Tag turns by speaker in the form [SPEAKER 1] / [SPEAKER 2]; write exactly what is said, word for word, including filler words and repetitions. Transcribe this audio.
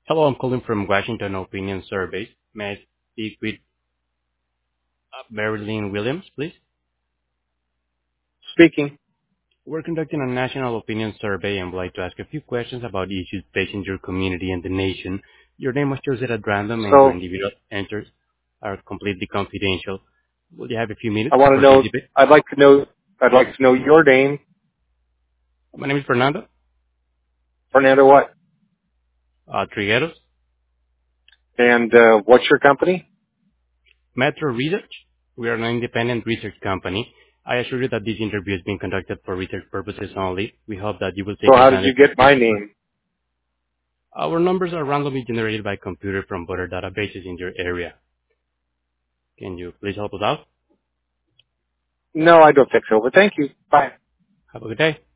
[SPEAKER 1] Hello, I'm calling from Washington Opinion Survey. May I speak with uh, Marilyn Williams, please?
[SPEAKER 2] Speaking.
[SPEAKER 1] We're conducting a national opinion survey and would like to ask a few questions about issues facing your community and the nation. Your name was chosen at random and your
[SPEAKER 2] So
[SPEAKER 1] individual answers are completely confidential. Will you have a few minutes
[SPEAKER 2] I
[SPEAKER 1] to
[SPEAKER 2] want to know.
[SPEAKER 1] participate?
[SPEAKER 2] I'd like to know. I'd like to know your name,
[SPEAKER 1] My name is Fernando
[SPEAKER 2] Fernando. What?
[SPEAKER 1] uh, Trigueros,
[SPEAKER 2] And uh, what's your company?
[SPEAKER 1] Metro Research. We are an independent research company. I assure you that this interview is being conducted for research purposes only. We hope that you will take
[SPEAKER 2] So how did you
[SPEAKER 1] advantage of
[SPEAKER 2] get
[SPEAKER 1] this.
[SPEAKER 2] my name?
[SPEAKER 1] Our numbers are randomly generated by computer from voter databases in your area. Can you please help us out?
[SPEAKER 2] No, I don't think so. But thank you. Bye.
[SPEAKER 1] Have a good day.